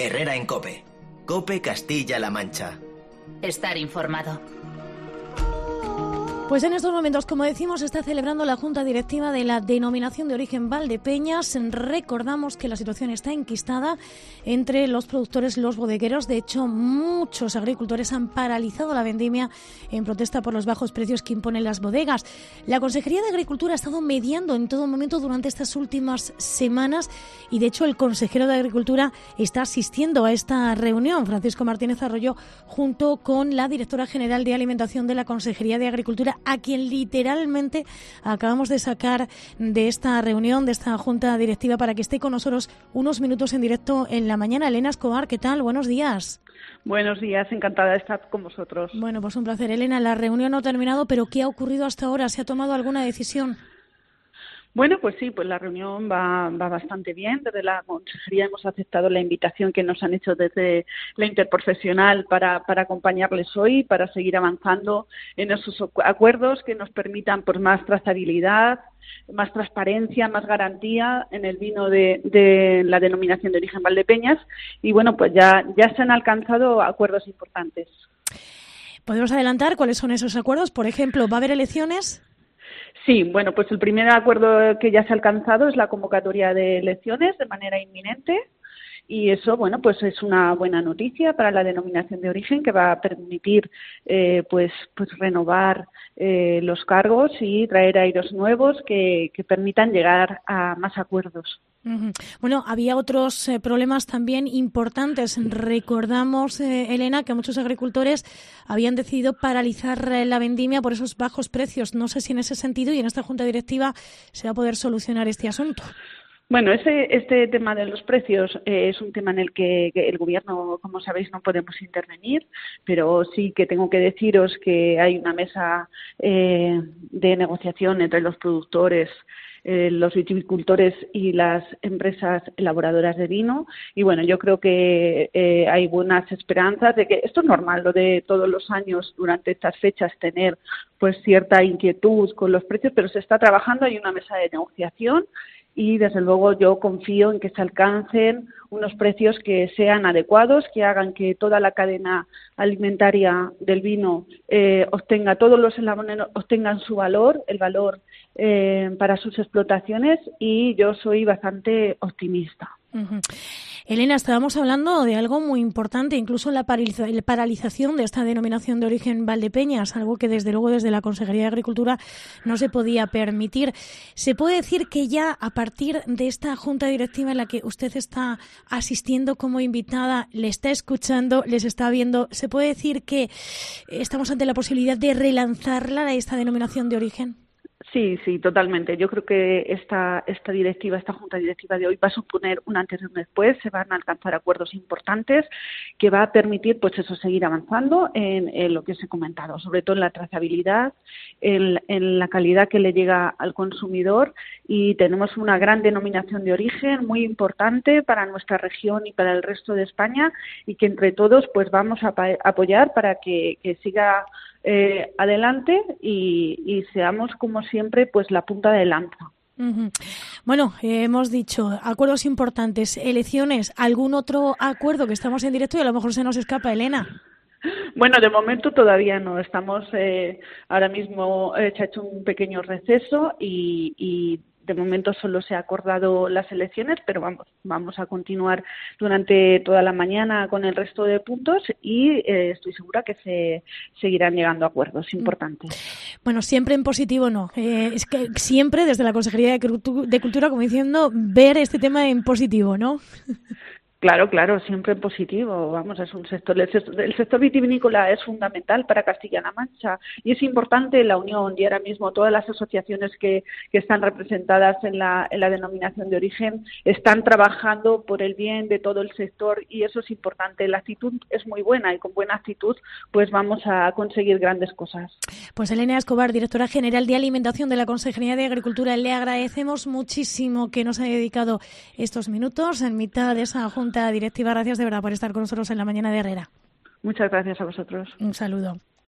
Herrera en COPE. COPE Castilla-La Mancha. Estar informado. Pues en estos momentos, como decimos, está celebrando la Junta Directiva de la Denominación de Origen Valdepeñas. Recordamos que la situación está enquistada entre los productores y los bodegueros. De hecho, muchos agricultores han paralizado la vendimia en protesta por los bajos precios que imponen las bodegas. La Consejería de Agricultura ha estado mediando en todo momento durante estas últimas semanas y, de hecho, el consejero de Agricultura está asistiendo a esta reunión, Francisco Martínez Arroyo, junto con la directora general de Alimentación de la Consejería de Agricultura, a quien literalmente acabamos de sacar de esta reunión, de esta junta directiva, para que esté con nosotros unos minutos en directo en la mañana. Elena Escobar, ¿qué tal? Buenos días. Buenos días, encantada de estar con vosotros. Bueno, pues un placer. Elena, la reunión no ha terminado, pero ¿qué ha ocurrido hasta ahora? ¿Se ha tomado alguna decisión? Bueno, pues sí, pues la reunión va bastante bien. Desde la Consejería hemos aceptado la invitación que nos han hecho desde la Interprofesional para acompañarles hoy, para seguir avanzando en esos acuerdos que nos permitan pues más trazabilidad, más transparencia, más garantía en el vino de la Denominación de Origen Valdepeñas. Y bueno, pues ya se han alcanzado acuerdos importantes. ¿Podemos adelantar cuáles son esos acuerdos? Por ejemplo, ¿va a haber elecciones? Sí, bueno, pues el primer acuerdo que ya se ha alcanzado es la convocatoria de elecciones de manera inminente y eso, bueno, pues es una buena noticia para la Denominación de Origen, que va a permitir pues renovar los cargos y traer aires nuevos que permitan llegar a más acuerdos. Bueno, había otros problemas también importantes. Recordamos, Elena, que muchos agricultores habían decidido paralizar la vendimia por esos bajos precios. No sé si en ese sentido y en esta Junta Directiva se va a poder solucionar este asunto. Bueno, este tema de los precios es un tema en el que el Gobierno, como sabéis, no podemos intervenir, pero sí que tengo que deciros que hay una mesa de negociación entre los productores, los viticultores y las empresas elaboradoras de vino. Y bueno, yo creo que hay buenas esperanzas de que esto es normal, lo de todos los años durante estas fechas tener pues cierta inquietud con los precios, pero se está trabajando, hay una mesa de negociación. Y, desde luego, yo confío en que se alcancen unos precios que sean adecuados, que hagan que toda la cadena alimentaria del vino todos los eslabones obtengan su valor, el valor para sus explotaciones, y yo soy bastante optimista. Uh-huh. Elena, estábamos hablando de algo muy importante, incluso la paralización de esta Denominación de Origen Valdepeñas, algo que desde luego desde la Consejería de Agricultura no se podía permitir. ¿Se puede decir que ya a partir de esta Junta Directiva en la que usted está asistiendo como invitada, le está escuchando, les está viendo, se puede decir que estamos ante la posibilidad de relanzarla, esta Denominación de Origen? Sí, totalmente. Yo creo que esta Junta Directiva de hoy va a suponer un antes y un después. Se van a alcanzar acuerdos importantes que va a permitir, pues eso, seguir avanzando en lo que os he comentado, sobre todo en la trazabilidad, en la calidad que le llega al consumidor, y tenemos una gran denominación de origen muy importante para nuestra región y para el resto de España, y que entre todos pues vamos a apoyar para que siga adelante y seamos, como siempre, pues la punta de lanza. Uh-huh. Bueno, hemos dicho acuerdos importantes, elecciones, ¿algún otro acuerdo que estamos en directo y a lo mejor se nos escapa, Elena? Bueno, de momento todavía no. Estamos ahora mismo se ha hecho un pequeño receso y de momento solo se ha acordado las elecciones, pero vamos a continuar durante toda la mañana con el resto de puntos y estoy segura que se seguirán llegando a acuerdos importantes. Bueno, siempre en positivo no. Es que siempre desde la Consejería de Cultura, como diciendo, ver este tema en positivo, ¿no? Claro, siempre en positivo. Vamos, es un sector, el sector vitivinícola es fundamental para Castilla-La Mancha y es importante la unión, y ahora mismo todas las asociaciones que están representadas en la denominación de origen están trabajando por el bien de todo el sector, y eso es importante. La actitud es muy buena y con buena actitud pues vamos a conseguir grandes cosas. Pues Elena Escobar, directora general de Alimentación de la Consejería de Agricultura, le agradecemos muchísimo que nos haya dedicado estos minutos en mitad de esa junta directiva. Gracias de verdad por estar con nosotros en la mañana de Herrera. Muchas gracias a vosotros. Un saludo.